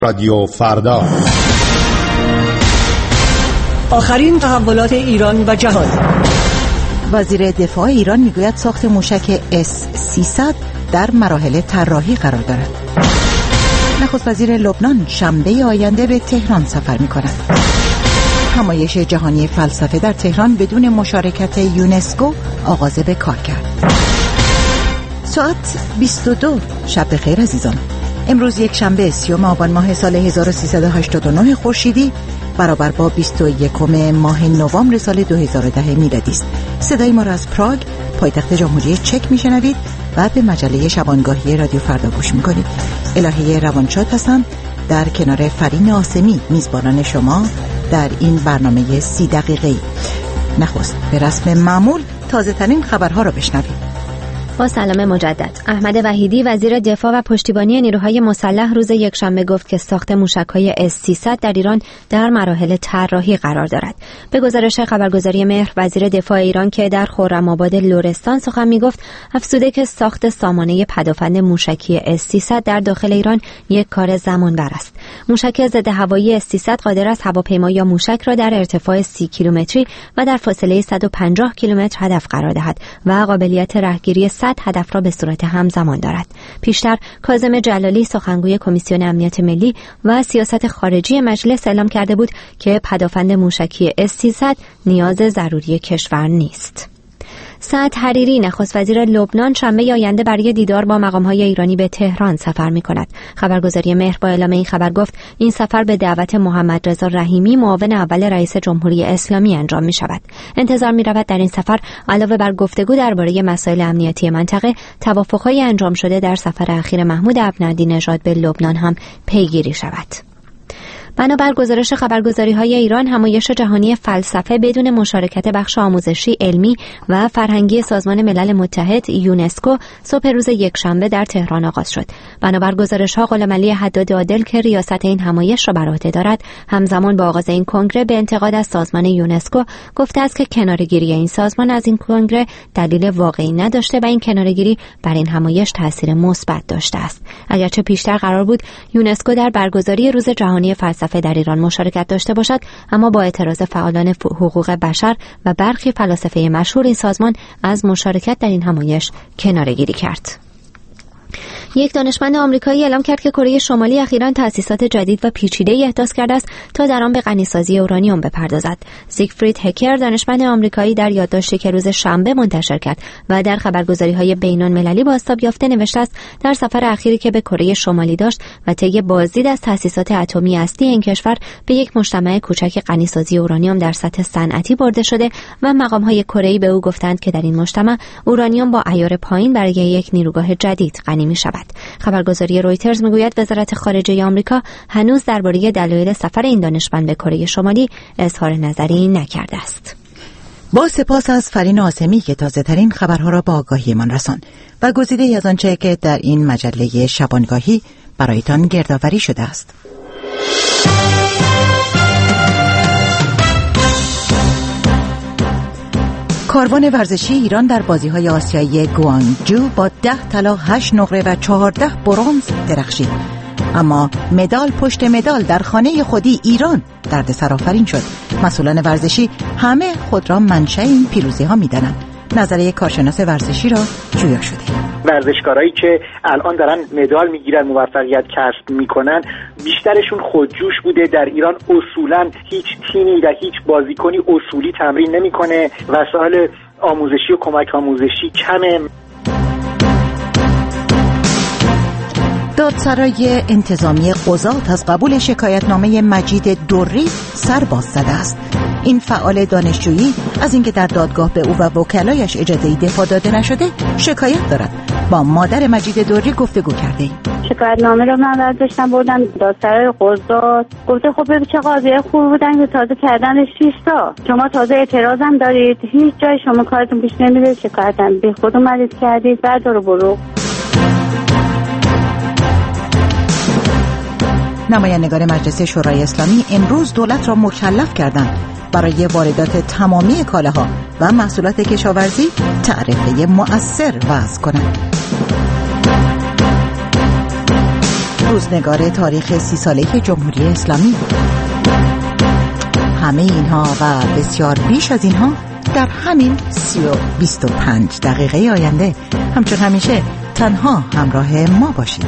رادیو فردا، آخرین تحولات ایران و جهان. وزیر دفاع ایران میگوید ساخت موشک S-300 در مراحل طراحی قرار دارد. نخست وزیر لبنان شنبه آینده به تهران سفر می‌کند. همایش جهانی فلسفه در تهران بدون مشارکت یونسکو آغاز به کار کرد. ساعت 22. شب بخیر عزیزان. امروز یک شنبه 30 آبان ماه سال 1389 خورشیدی برابر با 21 ماه نوامبر سال 2010 میلادی است. صدای ما را از پراگ، پایتخت جمهوری چک میشنوید و به مجله شبانگاهی رادیو فردا گوش میکنید. الهه روانشاد هستم در کنار فرین آسمی میزبانان شما در این برنامه 30 دقیقه‌ای. نخست به رسم معمول تازه ترین خبرها را بشنوید. با سلام مجدد. احمد وحیدی وزیر دفاع و پشتیبانی نیروهای مسلح روز یکشنبه گفت که ساخت موشک‌های S-300 در ایران در مراحل طراحی قرار دارد. به گزارش خبرگزاری مهر، وزیر دفاع ایران که در خرم‌آباد لرستان سخن می‌گفت، افزوده که ساخت سامانه پدافند موشکی S-300 در داخل ایران یک کار زمانبر است. موشک ضد هوایی S-300 قادر است هواپیما یا موشک را در ارتفاع 30 کیلومتری و در فاصله 150 کیلومتر هدف قرار دهد و قابلیت رهگیری 100 هدف را به صورت همزمان دارد. پیشتر کاظم جلالی سخنگوی کمیسیون امنیت ملی و سیاست خارجی مجلس اعلام کرده بود که پدافند موشکی S-300 نیاز ضروری کشور نیست. سعد حریری نخست وزیر لبنان شنبه آینده برای دیدار با مقام‌های ایرانی به تهران سفر می‌کند. خبرگزاری مهر با اعلام این خبر گفت این سفر به دعوت محمد رضا رحیمی معاون اول رئیس جمهوری اسلامی انجام می‌شود. انتظار می‌رود در این سفر علاوه بر گفتگو درباره مسائل امنیتی منطقه، توافق‌های انجام شده در سفر اخیر محمود ابن‌علی نژاد به لبنان هم پیگیری شود. بنابر گزارش خبرگزاری‌های ایران، همایش جهانی فلسفه بدون مشارکت بخش آموزشی، علمی و فرهنگی سازمان ملل متحد یونسکو صبح روز یکشنبه در تهران آغاز شد. بنابر گزارش‌ها، غلامعلی حداد عادل که ریاست این همایش را بر عهده دارد، همزمان با آغاز این کنگره به انتقاد از سازمان یونسکو گفته است که کناره‌گیری این سازمان از این کنگره دلیل واقعی نداشته و این کناره‌گیری بر این همایش تأثیر مثبت داشته است. اگرچه پیشتر قرار بود یونسکو در برگزاری روز جهانی فلسفه در ایران مشارکت داشته باشد، اما با اعتراض فعالان حقوق بشر و برخی فلاسفه مشهور این سازمان از مشارکت در این همایش کناره‌گیری کرد. یک دانشمند آمریکایی اعلام کرد که کره شمالی اخیراً تأسیسات جدید و پیچیده‌ای احداث کرده است تا در آن به غنیسازی اورانیوم بپردازد. زیگفرید هکر، دانشمند آمریکایی، در یادداشتی که روز شنبه منتشر کرد و در خبرگزاری‌های بین‌المللی بازتاب یافته نوشته است در سفر اخیری که به کره شمالی داشت و طی بازدید از تأسیسات اتمی اصلی این کشور، به یک مجتمع کوچک غنیسازی اورانیوم در سطح صنعتی برده شده و مقام‌های کره‌ای به او گفتند که در این مجتمع اورانیوم با عیار پایین برای یک نیروگاه جدید غنی می‌شود. خبرگزاری رویترز میگوید وزارت خارجه آمریکا هنوز درباره دلایل سفر این دانشمند به کره شمالی اظهار نظری نکرده است. با سپاس از فرین آسمی که تازه ترین خبرها را با آگاهیمان رساند و گزیده از آنچه که در این مجله شبانگاهی برایتان گردآوری شده است. کاروان ورزشی ایران در بازی‌های آسیایی گوانگجو با 10 طلا، 8 نقره و 14 برنز درخشید. اما مدال پشت مدال در خانه خودی ایران دردسرآفرین شد. مسئولان ورزشی همه خود را منشأ این پیروزی‌ها می‌دانند. نظریه کارشناس ورزشی را جویا شده. ورزشکارایی که الان دارن مدال میگیرن، موفقیت کسب میکنن، بیشترشون خودجوش بوده. در ایران اصولا هیچ تیمی و هیچ بازیکنی اصولی تمرین نمیکنه. وسایل آموزشی و کمک آموزشی کمه. دادسرای انتظامی قضات از قبول شکایتنامه مجید دری سر باز زده است. این فعال دانشجویی از اینکه در دادگاه به او و وکلایش اجازه دفاع داده نشده شکایت دارد. با مادر مجید دری گفتگو کرده ایم. شکایتنامه رو من برداشتم بردم دادسرای قضات. گفته خب ببین چه قاضی خوب بودن که تازه کردنش 6 تا. شما تازه اعتراضم دارید، هیچ جای شما کارتون پیش نمیره، شکایتم بی خود اومدید کردید، بعد رو برو. نمایندگان مجلس شورای اسلامی امروز دولت را مکلف کردند برای واردات تمامی کالاها و محصولات کشاورزی تعرفه مؤثر وضع کنند. روزنگار تاریخ 30 ساله جمهوری اسلامی. همه اینها و بسیار بیش از اینها در همین 25 دقیقه آینده. همچون همیشه تنها همراه ما باشید.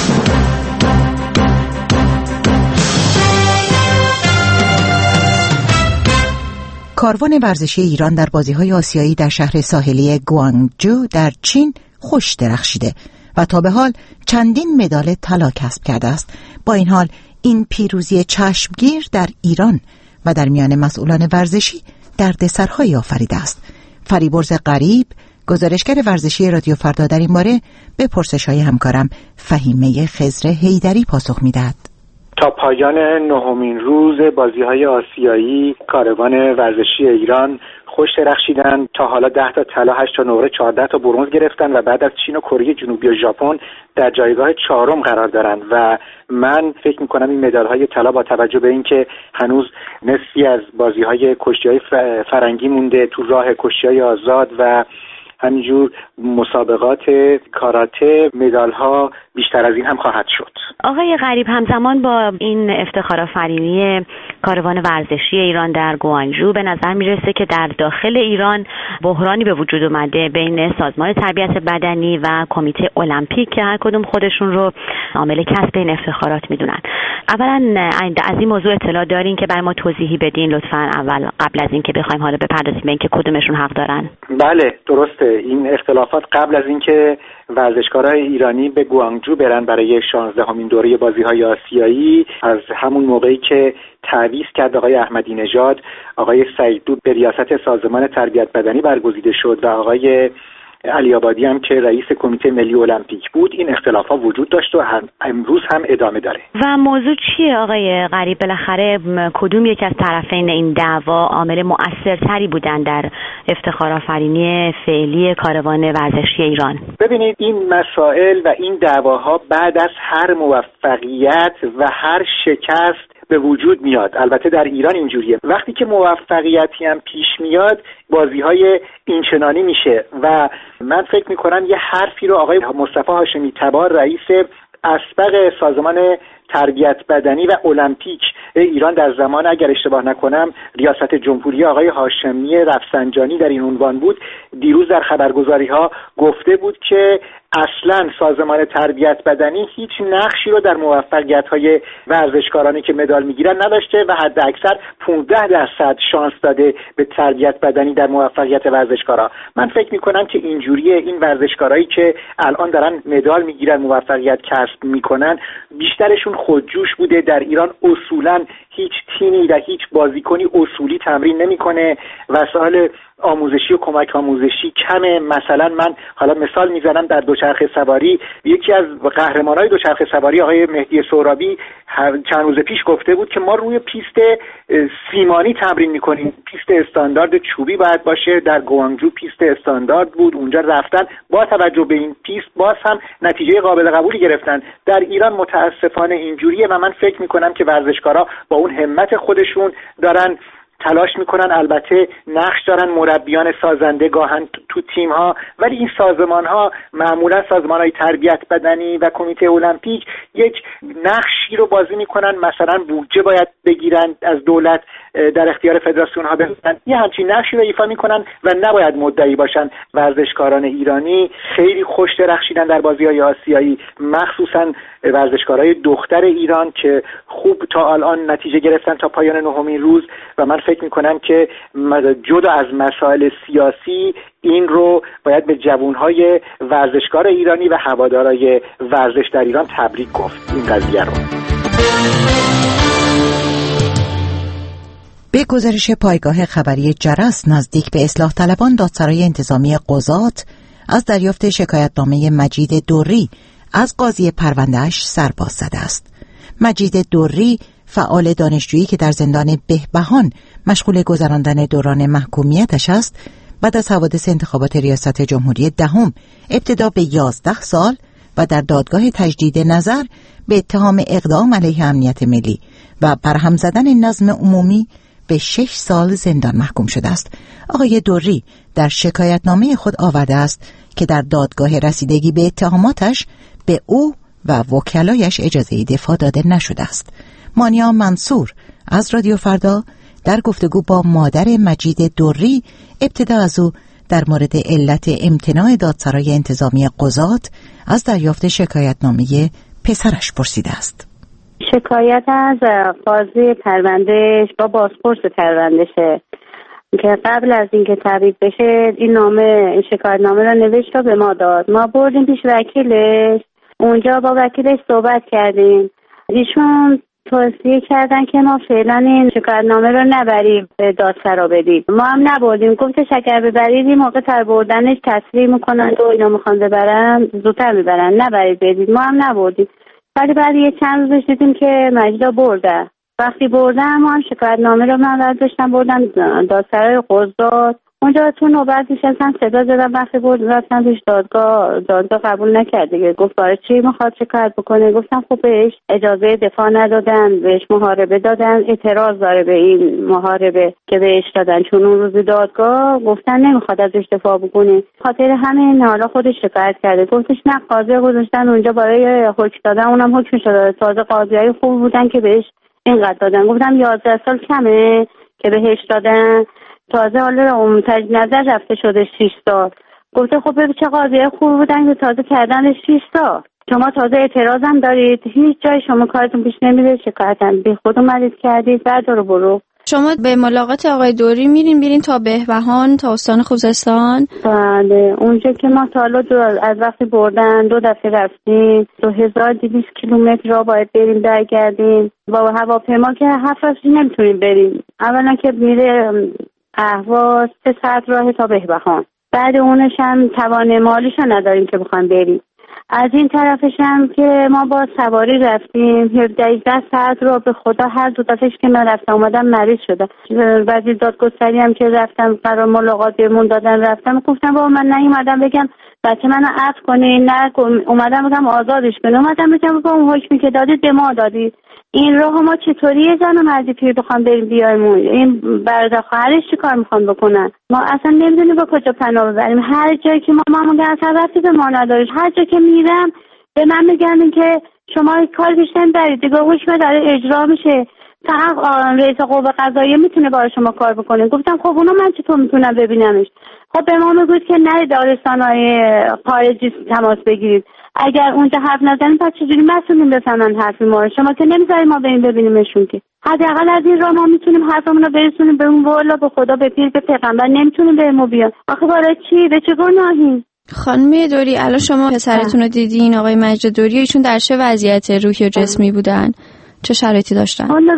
کاروان ورزشی ایران در بازی‌های آسیایی در شهر ساحلی گوانگجو در چین خوش درخشیده و تا به حال چندین مدال طلا کسب کرده است. با این حال این پیروزی چشمگیر در ایران و در میان مسئولان ورزشی دردسرهایی آفریده است. فریبرز غریب، گزارشگر ورزشی رادیو فردا، در این باره به پرسش‌های همکارم فهیمه خضر حیدری پاسخ می‌دهد. تا پایان 9مین روز بازی‌های آسیایی کاروان ورزشی ایران خوش درخشیدن. تا حالا 10 تا طلا، 8 تا نقره، 14 تا برنز گرفتن و بعد از چین و کره جنوبی و ژاپن در جایگاه 4م قرار دارن و من فکر می‌کنم این مدال‌های طلا با توجه به اینکه هنوز نصفی از بازی‌های کشتی‌های فرنگی مونده، تو راه کشتی‌های آزاد و همینجور مسابقات کاراته، مدال‌ها بیشتر از این هم خواهد شد. آقای غریب، همزمان با این افتخارآفرینی کاروان ورزشی ایران در گوانگجو به نظر میرسه که در داخل ایران بحرانی به وجود اومده بین سازمان تربیت بدنی و کمیته المپیک که هر کدوم خودشون رو عامل کسب این افتخارات میدونن. اولا از این موضوع اطلاع دارین که برای ما توضیحی بدین لطفاً، اول قبل از اینکه بخوایم حالا بپردازیم به اینکه کدومشون حق دارن. بله درسته، این اختلافات قبل از اینکه ورزشکارای ایرانی به گوانگجو برن برای 16مین دوره بازی‌های آسیایی، از همون موقعی که تعویض کرد آقای احمدی نژاد، آقای سعیدود به ریاست سازمان تربیت بدنی برگزیده شد و آقای علی آبادی هم که رئیس کمیته ملی المپیک بود، این اختلافات وجود داشت و امروز هم ادامه داره. و موضوع چیه آقای غریب؟ بالاخره کدوم یک از طرفین این دعوا عامل مؤثرتری بودن در افتخارآفرینی فعلی کاروان ورزشی ایران؟ ببینید، این مسائل و این دعواها بعد از هر موفقیت و هر شکست به وجود میاد. البته در ایران اینجوریه، وقتی که موفقیتی هم پیش میاد بازی‌های اینچنانی میشه و من فکر میکنم یه حرفی رو آقای مصطفی هاشمی تبار، رئیس اسبق سازمان تربیت بدنی و المپیک ایران در زمان، اگر اشتباه نکنم ریاست جمهوری آقای هاشمی رفسنجانی در این عنوان بود، دیروز در خبرگزاری‌ها گفته بود که اصلا سازمان تربیت بدنی هیچ نقشی رو در موفقیت‌های ورزشکارانی که مدال میگیرن نداشته و حد اکثر 15% شانس داده به تربیت بدنی در موفقیت ورزشکارا. من فکر میکنم که اینجوریه، این ورزشکارایی که الان دارن مدال میگیرن، موفقیت کسب میکنن، بیشترشون خودجوش بوده. در ایران اصولا هیچ تیمی و هیچ بازیکنی اصولی تمرین نمیکنه، وسایل آموزشی و کمک آموزشی کمه. مثلا من حالا مثال میزنم، در دوچرخه سواری یکی از قهرمانای دوچرخه سواری آقای مهدی سهرابی چند روز پیش گفته بود که ما روی پیست سیمانی تمرین میکنیم، پیست استاندارد چوبی باید باشه. در گوانگجو پیست استاندارد بود، اونجا رفتن با توجه به این پیست باز هم نتیجه قابل قبولی گرفتن. در ایران متاسفانه اینجوریه و من فکر میکنم که ورزشکارا با اون همت خودشون دارن تلاش میکنن. البته نقش دارن مربیان سازنده گاهن تو تیم ها، ولی این سازمان ها معمولا سازمان های تربیت بدنی و کمیته المپیک یک نقشی رو بازی میکنن. مثلا بودجه باید بگیرن از دولت، در اختیار فدراسیون ها بذارن، یه همچین نقشی رو ایفا میکنن و نباید مدعی باشن. ورزشکاران ایرانی خیلی خوش درخشیدن در بازی‌های آسیایی، مخصوصا ورزشکارای دختر ایران که خوب تا الان نتیجه گرفتن تا پایان 9مین روز و من فکر میکنم که جدا از مسائل سیاسی این رو باید به جوانهای ورزشکار ایرانی و هوادارای ورزش در ایران تبریک گفت این قضیه رو. به گزارش پایگاه خبری جرس، نزدیک به اصلاح طلبان دادسرای انتظامی قضات از دریافت شکایتنامه مجید دوری از قاضی پرونده‌اش سرباز زده است. مجید دوری فعال دانشجویی که در زندان بهبهان مشغول گذراندن دوران محکومیتش است، بعد از حوادث انتخابات ریاست جمهوری دهم ابتدا به 11 سال و در دادگاه تجدید نظر به اتهام اقدام علیه امنیت ملی و برهم زدن نظم عمومی به 6 سال زندان محکوم شده است. آقای دوری در شکایتنامه خود آورده است که در دادگاه رسیدگی به اتهاماتش به او و وکلایش اجازه دفاع داده نشده است. مانیا منصور از رادیو فردا در گفتگو با مادر مجید دری ابتدا از او در مورد علت امتناع دادسرای انتظامی قضات از دریافت شکایتنامه پسرش پرسیده است. شکایت از قاضی پروندهش با بازپرس پروندهشه که قبل از اینکه تبریک بشه این شکایتنامه رو نوشت و به ما داد. ما بردیم پیش وکیلش، اونجا با وکیلش صحبت کردیم. ایشون توصیه کردن که ما فعلا این شکایتنامه رو نبریم به دادسرا بدیم. ما هم نبردیم، گفتش اگر ببرید این موقع تر بردنش تصریح میکنن و اینا میخوان ببرن زودتر میبرن، نبرید بدید. ما هم نبردیم، ولی بعد یه چند روزش دیدیم که مجیدا برده. وقتی بردم ما هم شکایتنامه رو من برداشتم بردم دادسرای قضات. اونجا تو نوبت نشستم صدا زدم، وقتی رفتم پیش دادگاه قبول نکرد دیگه. گفت برای چی میخواد شکایت بکنه؟ گفتم خب بهش اجازه دفاع ندادن، بهش محاربه دادن، اعتراض داره به این محاربه که بهش دادن، چون اون روز دادگاه گفتن نمیخواد ازش دفاع بکنه. خاطر همین حالا خودش شکایت کرده. گفتش نه قاضی گذاشتن اونجا برای حکم دادن، اونم حکم شده. تازه قاضیای خوب بودن که بهش اینقدر دادن. گفتم 11 سال کمه که بهش دادن؟ تازه حالا تجدید نظر رفته شده 6 سال. گفته خب ببین چه قاضیای خوب بودن که تازه کردنش 6 سال. شما تازه اعتراضم دارید، هیچ جای شما کارتون پیش نمیره، شکایتم بی خود اومدید کردید، بعد رو برو. شما به ملاقات آقای دوری میرین تا بهبهان، تا استان خوزستان؟ بله، اونجا که ما تا حالا از وقتی بردن 2 دفعه رفتیم، 2200 کیلومتر را باید بریم برگردیم. با هواپیما که 7 روز نمیتونیم بریم. اولا که میره اهواز 3 ساعت راه تا بهبهان، بعد اونش هم توان مالیش نداریم که بخوایم بریم. از این طرفش هم که ما با سواری رفتیم 17 ساعت رو به خدا هر 2 دفعهش که من رفتم اومدم مریض شدم. وزیر دادگستری هم که رفتم قرار ملاقات بهمون دادن رفتم، گفتم بابا من نیومدم بگم بچه منو عفو کنین، نه اومدم بگم آزادش کنین، اومدم بگم با اون حکمی که دادید به ما دادید. این راه ما چطوریه زن و مردی پیر بخوام بریم بیایم؟ این برادر خواهرش چی کار میخوان بکنن؟ ما اصلا نمیدونیم با کجا پناه ببریم. هر جایی که ما میگن اصلا ربطی به ما نداره. هر جا که میرم به من میگن که شما کار پیش نمیبرید دیگه، حکم داره اجرا میشه، فقط رئیس قوه قضاییه میتونه برای شما کار بکنه. گفتم خب اونو من چطور میتونم ببینمش؟ خب به ما میگوید که نرید دارستانهای خارجی تماس بگیرید. اگر اونجا حرف نزنیم پس چجوری مسئولین بفهمن حرفی ما رو؟ شما که نمیذارید ما بریم ببینیمشون که. حداقل از این راه ما میتونیم حرفمون رو برسونیم به اون، والا به خدا به پیر به پیغمبر نمیتونیم بهمون بیان. آخه برای چی؟ به چه گناهی؟ خانم دوری الان شما پسرتون رو دیدین، آقای مجید دوری، ایشون در چه وضعیت روحی و جسمی بودن؟ چه شرایطی داشتن؟ حالا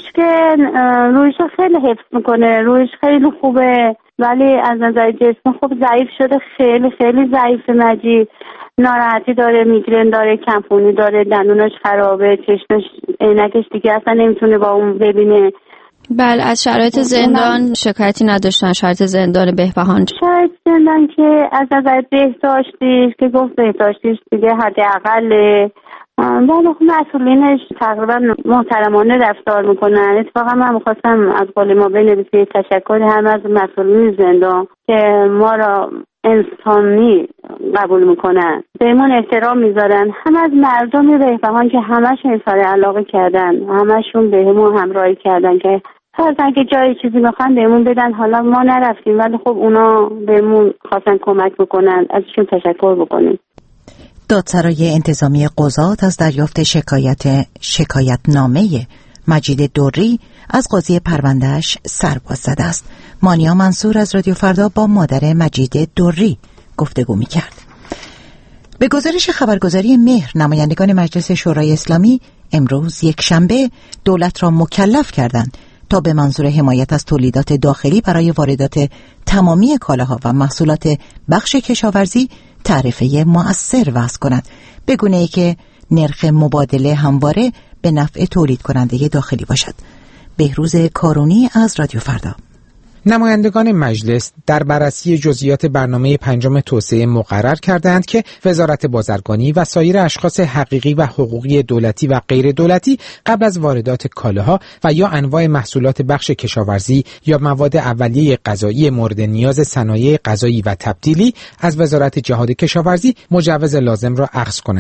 روحش خیلی حفظ میکنه، روحش خیلی خوبه، ولی از نظر جسم خوب ضعیف شده، خیلی خیلی ضعیف. مجید ناراحتی داره، میگرن داره، کمخونی داره، دندوناش خرابه، چشمش عینکش دیگه اصلا نمیتونه با اون ببینه. بله، از شرایط زندان شکایتی نداشتن؟ شرایط زندان بهبهان، شرایط زندان که از نظر بهداشتیش که گفت بهداشتیش دیگه حداقل ولی مسئولینش تقریبا محترمانه رفتار میکنن. اتفاقا من میخواستم از قول ما بنویسه تشکر هم از مسئولین زندان که ما را انسانی قبول میکنن، بهمون احترام میذارن. هم از مردم بهبهان که همشون اظهار علاقه کردن، همشون بهمون همراهی کردن که اگه جایی چیزی میخوان بهمون بدن. حالا ما نرفتیم ولی خب اونا بهمون خواستن کمک بکنن، ازشون تشکر بکنیم. دادسرای انتظامی قضات از دریافت شکایتنامه مجید دری از قاضی پروندهش سرباز زده است. مانیا منصور از رادیو فردا با مادر مجید دری گفتگو می‌کرد. به گزارش خبرگزاری مهر، نمایندگان مجلس شورای اسلامی امروز یکشنبه دولت را مکلف کردند تا به منظور حمایت از تولیدات داخلی برای واردات تمامی کالاها و محصولات بخش کشاورزی تعرفه مؤثر وضع کند، به گونه‌ای که نرخ مبادله همواره به نفع تولید کننده داخلی باشد. بهروز کارونی از رادیو فردا. نمایندگان مجلس در بررسی جزئیات برنامه 5 توسعه مقرر کردند که وزارت بازرگانی و سایر اشخاص حقیقی و حقوقی دولتی و غیر دولتی قبل از واردات کالاها و یا انواع محصولات بخش کشاورزی یا مواد اولیه غذایی مورد نیاز صنایع غذایی و تبدیلی از وزارت جهاد کشاورزی مجوز لازم را اخذ کنند.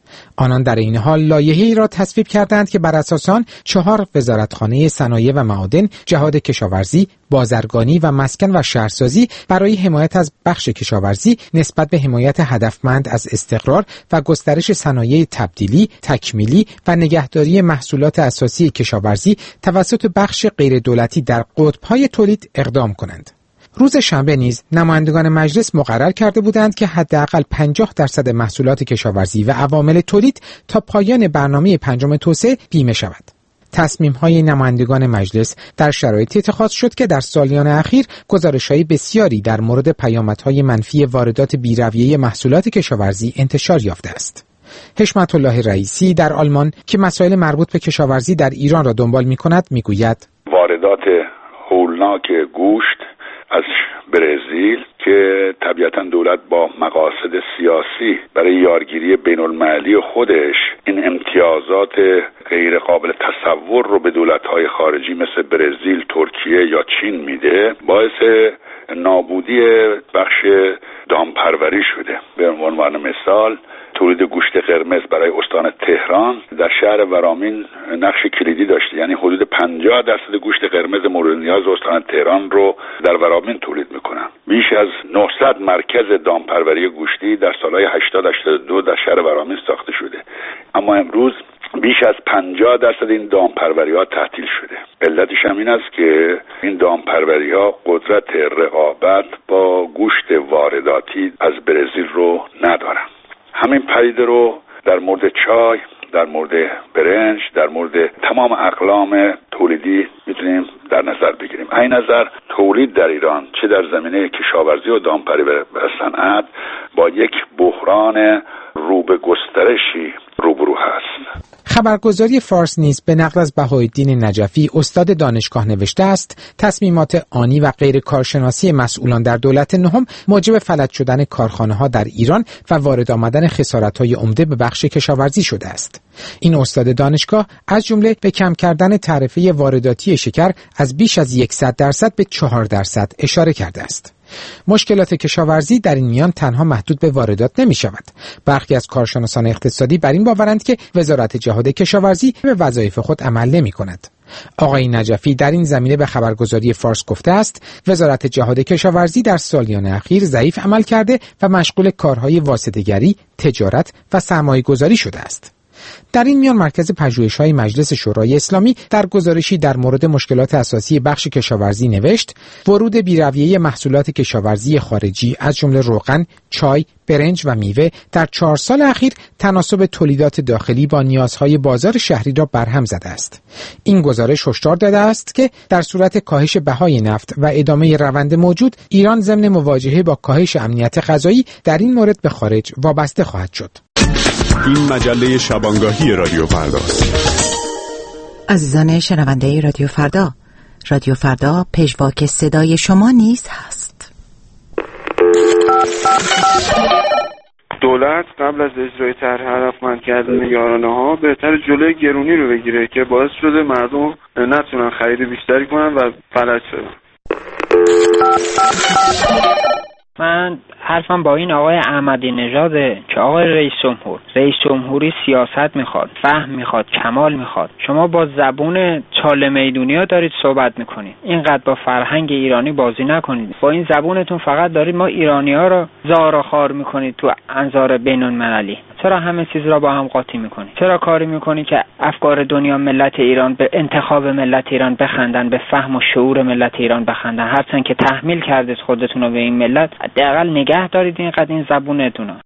آنان در این حال لایحه‌ای را تصویب کردند که بر اساس آن 4 وزارتخانه صنایع و معادن، جهاد کشاورزی، بازرگانی و مسکن و شهرسازی برای حمایت از بخش کشاورزی نسبت به حمایت هدفمند از استقرار و گسترش صنایع تبدیلی، تکمیلی و نگهداری محصولات اساسی کشاورزی توسط بخش غیر دولتی در قطب‌های تولید اقدام کنند. روز شنبه نیز نمایندگان مجلس مقرر کرده بودند که حداقل 50% محصولات کشاورزی و عوامل تولید تا پایان برنامه پنجم توسعه بیمه شود. تصمیم‌های نمایندگان مجلس در شرایطی اتخاذ شد که در سالیان اخیر گزارش‌های بسیاری در مورد پیامدهای منفی واردات بی‌رویه محصولات کشاورزی انتشار یافته است. حشمت الله رئیسی در آلمان که مسائل مربوط به کشاورزی در ایران را دنبال می‌کند می‌گوید واردات هولناک گوشت از برزیل که طبیعتاً دولت با مقاصد سیاسی برای یارگیری بین‌المللی خودش این امتیازات غیر قابل تصور رو به دولت‌های خارجی مثل برزیل، ترکیه یا چین میده، باعث نابودی بخش دامپروری شده. به عنوان مثال تولید گوشت قرمز برای استان تهران در شهر ورامین نقش کلیدی داشته، یعنی حدود 50% گوشت قرمز مورد نیاز استان تهران رو در ورامین تولید میکنن. بیش از 900 مرکز دامپروری گوشتی در سالهای 80-82 در شهر ورامین ساخته شده، اما امروز بیش از 50% این دامپروری‌ها تعطیل شده. علتش هم این است که این دامپروری‌ها قدرت رقابت با گوشت وارداتی از برزیل رو ندارن. همین پدیده رو در مورد چای، در مورد برنج، در مورد تمام اقلام تولیدی میتونیم در نظر بگیریم. این نظر تولید در ایران چه در زمینه کشاورزی و دامپروری و صنعت با یک بحران رو به گسترشی روبرو هست. خبرگزاری فارس نیز به نقل از بهاءالدین نجفی استاد دانشگاه نوشته است تصمیمات آنی و غیر کارشناسی مسئولان در دولت نهم موجب فلج شدن کارخانه‌ها در ایران و وارد آمدن خسارت‌های عمده به بخش کشاورزی شده است. این استاد دانشگاه از جمله به کم کردن تعرفه وارداتی شکر از بیش از 100% به 4% اشاره کرده است. مشکلات کشاورزی در این میان تنها محدود به واردات نمی شود. برخی از کارشناسان اقتصادی بر این باورند که وزارت جهاد کشاورزی به وظایف خود عمل نمی کند. آقای نجفی در این زمینه به خبرگزاری فارس گفته است وزارت جهاد کشاورزی در سالیان اخیر ضعیف عمل کرده و مشغول کارهای واسطه‌گری، تجارت و سرمایه‌گذاری شده است. در این میان مرکز پژوهش‌های مجلس شورای اسلامی در گزارشی در مورد مشکلات اساسی بخش کشاورزی نوشت ورود بی‌رویه محصولات کشاورزی خارجی از جمله روغن، چای، برنج و میوه در 4 سال اخیر تناسب تولیدات داخلی با نیازهای بازار شهری را برهم زده است. این گزارش هشدار داده است که در صورت کاهش بهای نفت و ادامه روند موجود ایران ضمن مواجهه با کاهش امنیت غذایی در این مورد به خارج وابسته خواهد شد. این مجله شبانگاهی رادیو فرداست. عزیزان شنونده رادیو فردا پژواک صدای شما نیز هست. دولت قبل از اجرای طرح هدفمند کردن یارانه‌ها بهتر جلوی گرونی رو بگیره که باعث شده مردم نتونن خرید بیشتری کنن و فلج شدن. من حرفم با این آقای احمدی نژاده که آقای رئیس جمهوری سیاست میخواد، فهم میخواد، کمال میخواد. شما با زبون چاله میدونیا دارید صحبت میکنید. اینقدر با فرهنگ ایرانی بازی نکنید. با این زبونتون فقط دارید ما ایرانی‌ها رو زار و خوار میکنید تو انظار بین‌المللی. چرا همه چیز را با هم قاطی میکنید؟ چرا کاری میکنید که افکار دنیا ملت ایران به انتخاب ملت ایران بخندن، به فهم و شعور ملت ایران بخندن؟ هرچند که تحمیل کردید خودتون رو به این ملت، حداقل نگه دارید اینقدر این زبونتون رو.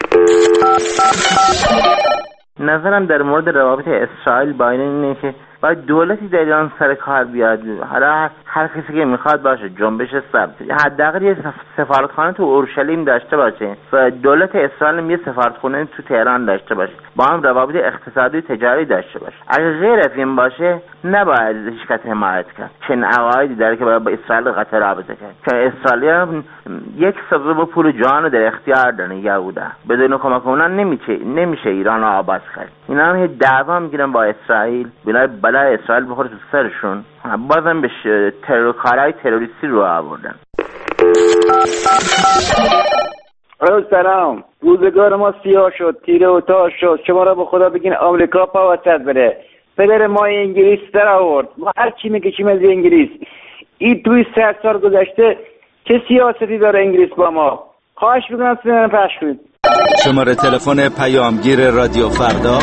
نظرم در مورد روابط اسرائیل با اینه که باید دولتی در ایران سر کار بیاد. حالا هر کسی که میخواد باشه، جنبش سبز، حداقل یه سفارتخانه تو اورشلیم داشته باشه و دولت اسرائیل یه سفارتخانه تو تهران داشته باشه، با هم روابط اقتصادی تجاری داشته باشه. اگه غیر از این باشه نباید هیچ کس حمایت کرد. چنین عقایدی داره که باید با اسرائیل قطع رابطه کرد، چون اسرائیل 1/3 پول جهان در اختیار داره یهودا. بدون کمک اونا نمیشه ایران رو آباد کرد. اینا هم دعوا میگیرن با اسرائیل، بلای اسرائیل بخوره تو سرشون، بازم به کارهای تروریستی رو آوردن. سلام. روزگار ما سیاه شد، تیره و تار شد. شما را به خدا بگین آمریکا پا وسط بره. پدر ما انگلیس در آورد. ما هر چی میکشیم از انگلیس. این توی 100 سال گذشته چه سیاستی داره انگلیس با ما؟ خواهش میکنم سینه پخش کنید. شماره تلفن پیامگیر رادیو فردا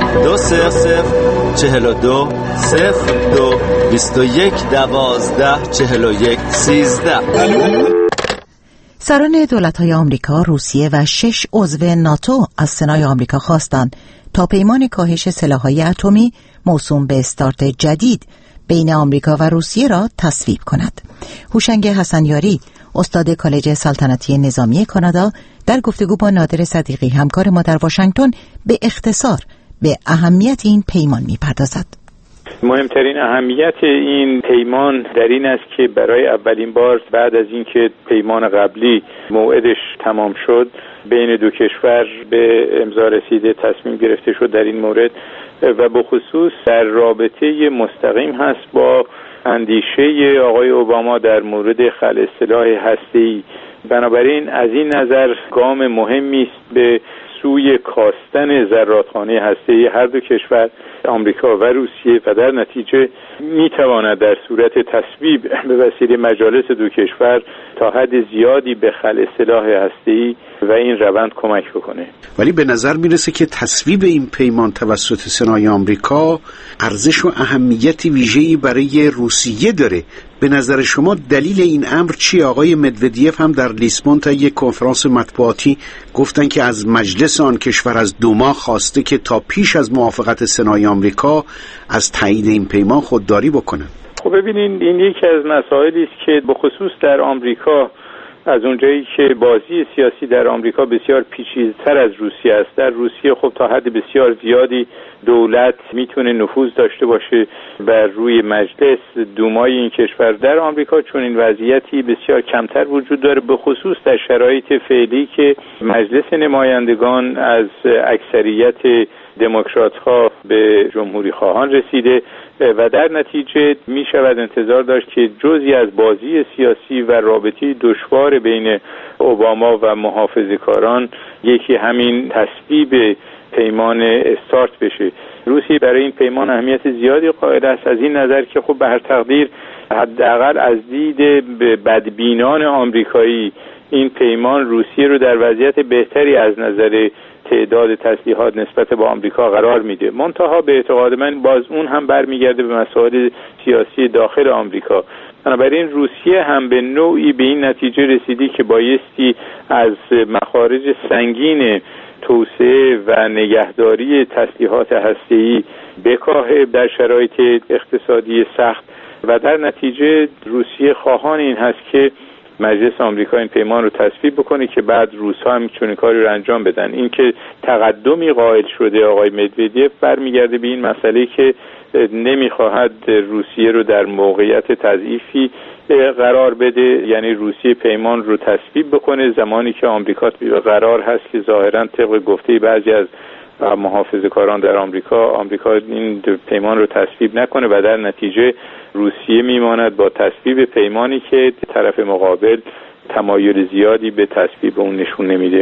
20020221124113. سران دولت‌های آمریکا، روسیه و 6 عضو ناتو از سنای آمریکا خواستند تا پیمان کاهش سلاح‌های اتمی موسوم به استارت جدید بین آمریکا و روسیه را تصویب کند. هوشنگ حسنیاری، استاد کالج سلطنتی نظامی کانادا، در گفتگو با نادر صدیقی همکار ما در واشنگتن به اختصار به اهمیت این پیمان می‌پردازد. مهمترین اهمیت این پیمان در این است که برای اولین بار بعد از اینکه پیمان قبلی موعدش تمام شد بین دو کشور به امضا رسیده، تصمیم گرفته شد در این مورد و به خصوص در رابطه مستقیم هست با اندیشه آقای اوباما در مورد خلع سلاح هسته‌ای. بنابراین از این نظر گام مهمی است به سوی کاستن زرادخانه هسته‌ای هر دو کشور، آمریکا و روسیه، و در نتیجه میتواند در صورت تصویب به وسیله مجالس دو کشور تا حد زیادی به خلع سلاح هسته‌ای و این روند کمک بکنه. ولی به نظر میرسه که تصویب این پیمان توسط سنای آمریکا ارزش و اهمیت ویژه‌ای برای روسیه داره. به نظر شما دلیل این امر چی؟ آقای مدودیف هم در لیسبون تا یک کنفرانس مطبوعاتی گفتن که از مجلس آن کشور از دوما خواسته که تا پیش از موافقت سنای آمریکا از تایید این پیمان خودداری بکنن. خب ببینین، این یکی از مسائلی است که به خصوص در آمریکا، از اونجایی که بازی سیاسی در آمریکا بسیار پیچیده‌تر از روسیه است، در روسیه خب تا حد بسیار زیادی دولت میتونه نفوذ داشته باشه بر روی مجلس دومای این کشور. در آمریکا چون این وضعیتی بسیار کمتر وجود داره، به خصوص در شرایط فعلی که مجلس نمایندگان از اکثریت دموکرات‌ها به جمهوری خواهان رسیده و در نتیجه می شود انتظار داشت که جزئی از بازی سیاسی و رابطه دشوار بین اوباما و محافظه‌کاران یکی همین تصویب پیمان استارت بشه. روسیه برای این پیمان اهمیت زیادی قائل است، از این نظر که خب به هر تقدیر حداقل از دید بدبینان آمریکایی این پیمان روسیه رو در وضعیت بهتری از نظر تعداد تسلیحات نسبت به آمریکا قرار میده. منتها به اعتقاد من باز اون هم برمیگرده به مسائل سیاسی داخل آمریکا. بنابراین روسیه هم به نوعی به این نتیجه رسیدی که بایستی از مخارج سنگین توسعه و نگهداری تسلیحات هسته‌ای بکاهه در شرایط اقتصادی سخت و در نتیجه روسیه خواهان این هست که مجلس آمریکا این پیمان رو تصویب بکنه که بعد روس‌ها هم چنین کاری رو انجام بدن. این که تقدمی قائل شده آقای مدودیف برمیگرده به این مسئله که نمیخواهد روسیه رو در موقعیت تضعیفی قرار بده، یعنی روسیه پیمان رو تصویب بکنه زمانی که آمریکا قرار هست که ظاهراً طبق گفته بعضی از محافظه‌کاران در آمریکا این پیمان رو تصویب نکنه و در نتیجه روسیه میماند با تصویب پیمانی که طرف مقابل تمایل زیادی به تصویب اون نشون نمیده.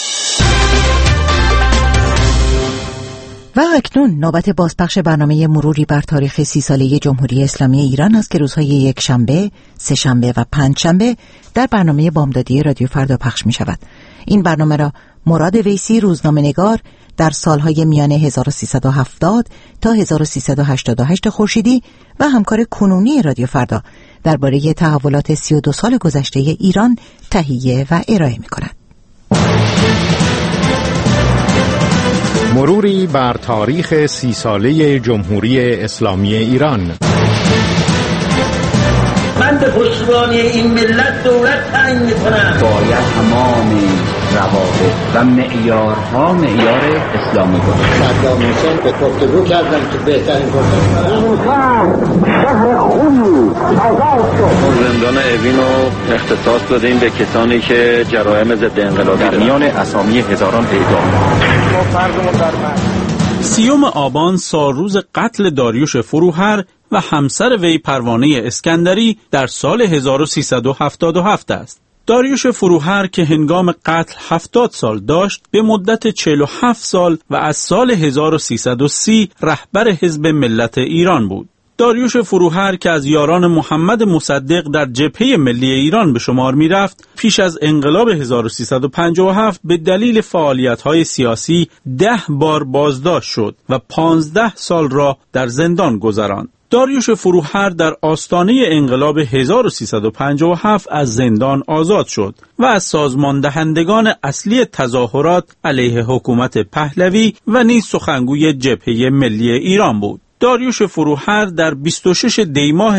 و اکنون نوبت بازپخش برنامه مروری بر تاریخ 30 ساله جمهوری اسلامی ایران است که روزهای یکشنبه، سه‌شنبه و پنجشنبه در برنامه بامدادی رادیو فردا پخش می شود. این برنامه را مراد ویسی، روزنامه‌نگار، در سالهای میان 1370 تا 1388 خورشیدی و همکار کنونی رادیو فردا درباره تحولات 32 سال گذشته ایران تهیه و ارائه می کند. مروری بر تاریخ 30 ساله جمهوری اسلامی ایران. من به پشتیبانی این ملت دولت تعیین می‌کنم. باید تمام روابط و معیارها معیار اسلامی باشه. صدام حسین به گفتگو کردم که بهترین فرصت شهر خوبی آزاد شد. زندان اوین رو اختصاص دادیم به کسانی که جرایم ضد انقلابی در میان اسامی هزاران اعدام. ما فردمون در من 30 آبان سالروز قتل داریوش فروهر و همسر وی پروانه اسکندری در سال 1377 است. داریوش فروهر که هنگام قتل 70 سال داشت، به مدت 47 سال و از سال 1330 رهبر حزب ملت ایران بود. داریوش فروهر که از یاران محمد مصدق در جبهه ملی ایران به شمار می رفت، پیش از انقلاب 1357 به دلیل فعالیت‌های سیاسی 10 بار بازداشت شد و 15 سال را در زندان گذراند. داریوش فروهر در آستانه انقلاب 1357 از زندان آزاد شد و از سازماندهندگان اصلی تظاهرات علیه حکومت پهلوی و نیز سخنگوی جبهه ملی ایران بود. داریوش فروهر در 26 دی ماه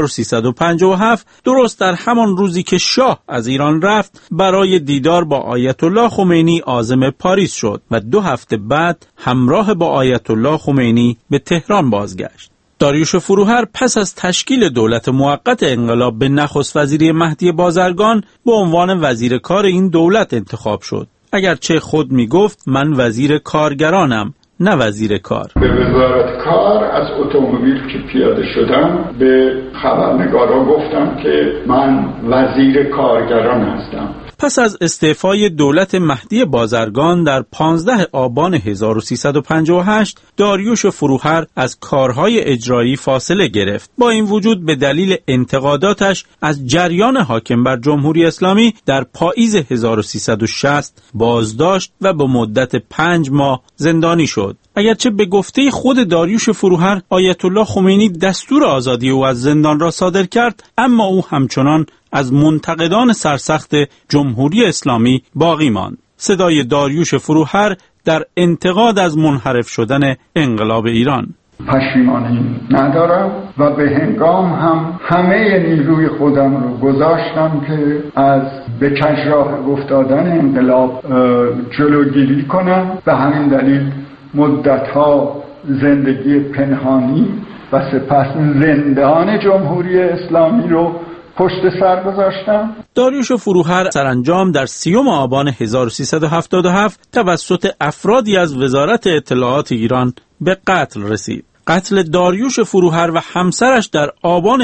1357 درست در همان روزی که شاه از ایران رفت برای دیدار با آیت الله خمینی عازم پاریس شد و 2 هفته بعد همراه با آیت الله خمینی به تهران بازگشت. داریوش فروهر پس از تشکیل دولت موقت انقلاب به نخست وزیری مهدی بازرگان به عنوان وزیر کار این دولت انتخاب شد. اگرچه خود می گفت من وزیر کارگرانم نه وزیر کار. به وزارت کار از اتومبیل که پیاده شدم به خبرنگارا گفتم که من وزیر کارگران هستم. پس از استعفای دولت مهدی بازرگان در 15 آبان 1358 داریوش فروهر از کارهای اجرایی فاصله گرفت. با این وجود به دلیل انتقاداتش از جریان حاکم بر جمهوری اسلامی در پاییز 1360 بازداشت و به مدت 5 ماه زندانی شد. اگرچه به گفته خود داریوش فروهر آیت الله خمینی دستور آزادی او از زندان را صادر کرد، اما او همچنان از منتقدان سرسخت جمهوری اسلامی باقی ماند. صدای داریوش فروهر در انتقاد از منحرف شدن انقلاب ایران: پشیمانی ندارم و به هنگام هم همه نیروی خودم رو گذاشتم که از به کج راه افتادن انقلاب جلوگیری کنم. به همین دلیل مدتها زندگی پنهانی و سپس زندان جمهوری اسلامی رو پشت سر گذاشتم. داریوش فروهر سرانجام در 30 آبان 1377 توسط افرادی از وزارت اطلاعات ایران به قتل رسید. قتل داریوش فروهر و همسرش در آبان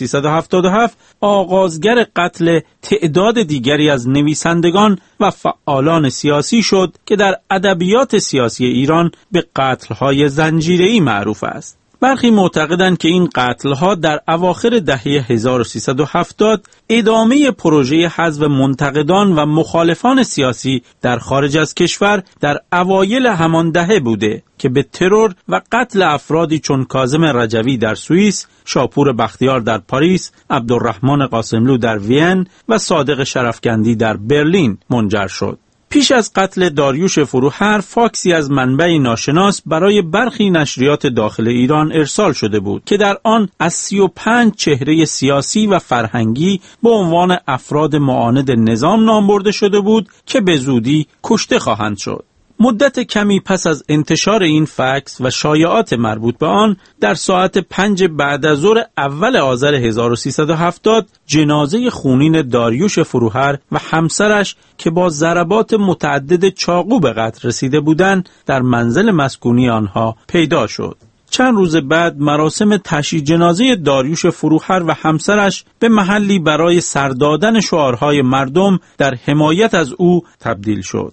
1377 آغازگر قتل تعداد دیگری از نویسندگان و فعالان سیاسی شد که در ادبیات سیاسی ایران به قتل‌های زنجیره‌ای معروف است. برخی معتقدند که این قتل‌ها در اواخر دهه 1370 ادامه پروژه حذف منتقدان و مخالفان سیاسی در خارج از کشور در اوایل همان دهه بوده که به ترور و قتل افرادی چون کاظم رجوی در سوئیس، شاپور بختیار در پاریس، عبدالرحمن قاسملو در وین و صادق شرفکندی در برلین منجر شد. پیش از قتل داریوش فروهر، فاکسی از منبعی ناشناس برای برخی نشریات داخل ایران ارسال شده بود که در آن از 35 چهره سیاسی و فرهنگی به عنوان افراد معاند نظام نام برده شده بود که به زودی کشته خواهند شد. مدت کمی پس از انتشار این فکس و شایعات مربوط به آن، در ساعت 5 بعد از ظهر اول آذر 1370 جنازه خونین داریوش فروهر و همسرش که با ضربات متعدد چاقو به قتل رسیده بودند در منزل مسکونی آنها پیدا شد. چند روز بعد مراسم تشییع جنازه داریوش فروهر و همسرش به محلی برای سر دادن شعارهای مردم در حمایت از او تبدیل شد.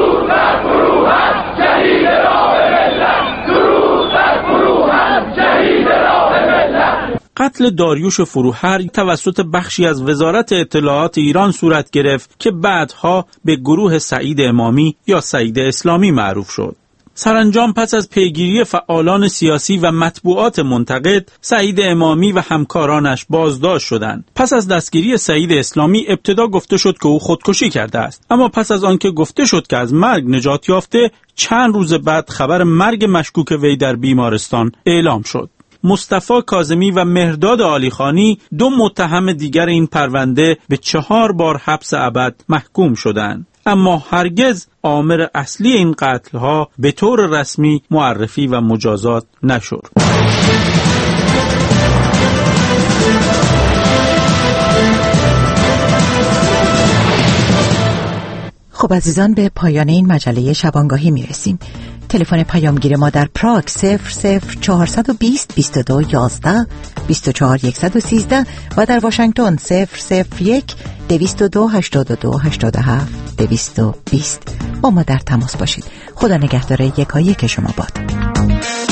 قتل داریوش فروهر توسط بخشی از وزارت اطلاعات ایران صورت گرفت که بعدها به گروه سعید امامی یا سعید اسلامی معروف شد. سرانجام پس از پیگیری فعالان سیاسی و مطبوعات منتقد، سعید امامی و همکارانش بازداشت شدند. پس از دستگیری سعید اسلامی ابتدا گفته شد که او خودکشی کرده است، اما پس از آنکه گفته شد که از مرگ نجات یافته، چند روز بعد خبر مرگ مشکوک وی در بیمارستان اعلام شد. مصطفی کاظمی و مهرداد عالیخانی، 2 متهم دیگر این پرونده، به 4 بار حبس ابد محکوم شدند، اما هرگز عامل اصلی این قتل‌ها به طور رسمی معرفی و مجازات نشد. خب عزیزان، به پایان این مجله شبانگاهی میرسیم. تلفن پیامگیر ما در پراگ 00420 22 11 24 113 و در واشنگتن 001 202 82 87 220. با ما در تماس باشید. خدا نگهدار یکایک شما باد.